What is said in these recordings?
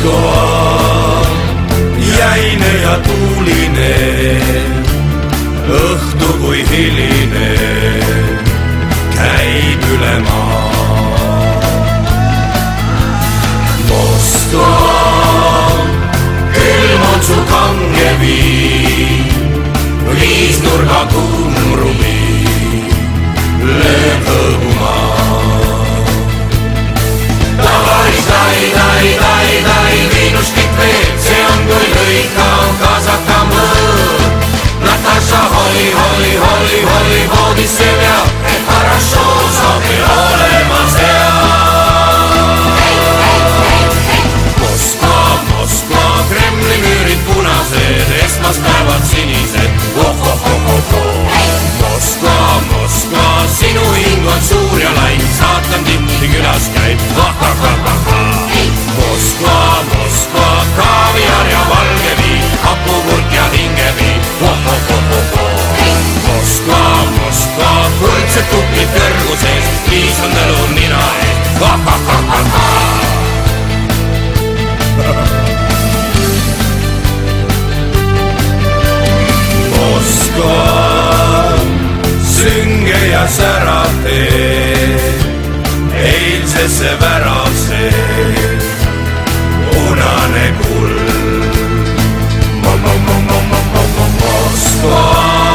Moskva, jäine ja tuuline, õhtu kui hiline, käib üle maa. Moskva, külm on su kange viin, viisnurga kumrumi lööb hõõguma. Dai, viinuskit veel, see on kui lõikav kasaka mõõr. Natasha holi, voodis see veab, et harašo saab meil olemas Moskva, Kremli müürid punased, esmaspäevad sinised. Moskva, sinu hing on suur ja lai, saatan tihti külas käib. Moskva, kaaviar ja valge viin, hapupurk ja hingeviin. Moskva, kuldsed kuklid kõrgu sees, viis on tõlu nina ees. Moskva, sünge ja särate, eilsesse värase, punane kuld. Moskva,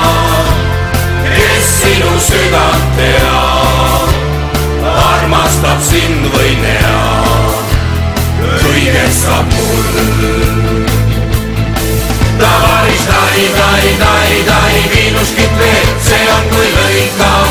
kes sinu südant teab, armastab sind või nea, kõigest saab mul. Dai, viinuskit veel, see on kui lõikav